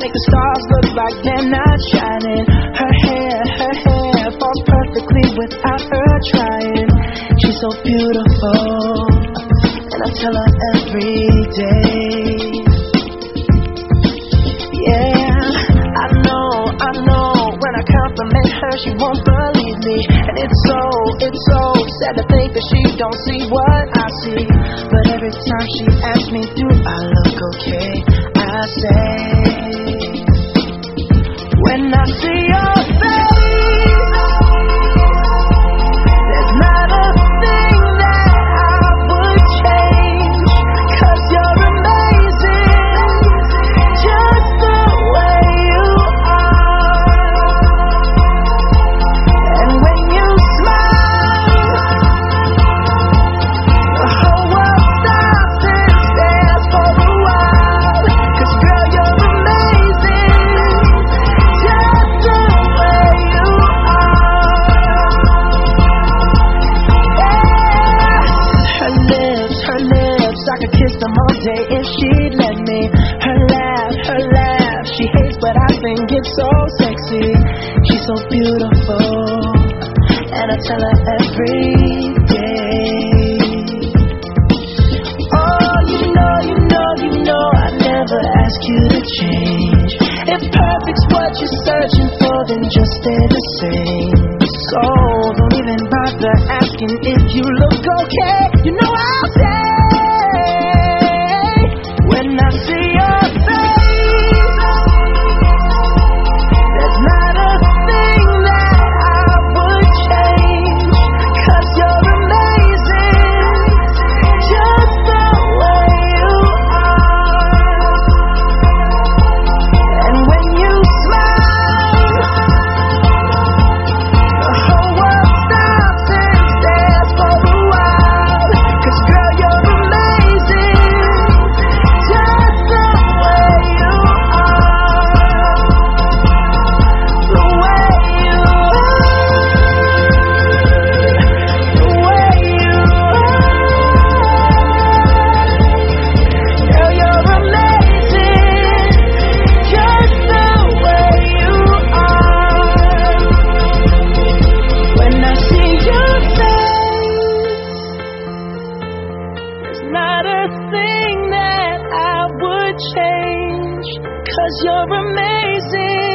make the stars look like they're not shining. Her hair falls perfectly without her trying. She's so beautiful, and I tell her every day. Yeah, I know, when I compliment her, she won't believe me. And it's so sad to think that she don't see what I see. But every time she asks me, do I look okay, I say, when I see your face, there's not a thing that I would change. 'Cause you're amazing, just the way you are. And when you smile, the whole world stops and stares for a while. 'Cause girl, you're amazing, just the way you are. Yeah. Her lips, I could kiss them all day if she'd let me. Her laugh, she hates but I think it's so sexy. She's so beautiful, and I tell her every day. Oh, you know, I never ask you to change. If perfect's what you're searching for, then just stay the same. So don't even bother asking if you look okay. You know I'll say, when I see your face, there's not a thing that I would change. 'Cause you're amazing, just the way you are. And when you smile, the whole world stops and stares for a while. 'Cause girl, you're amazing, just the way you are. The way you are. The way you are. Girl, you're amazing, just the way you are. When I see your face, there's not a thing that I would change. 'Cause you're amazing.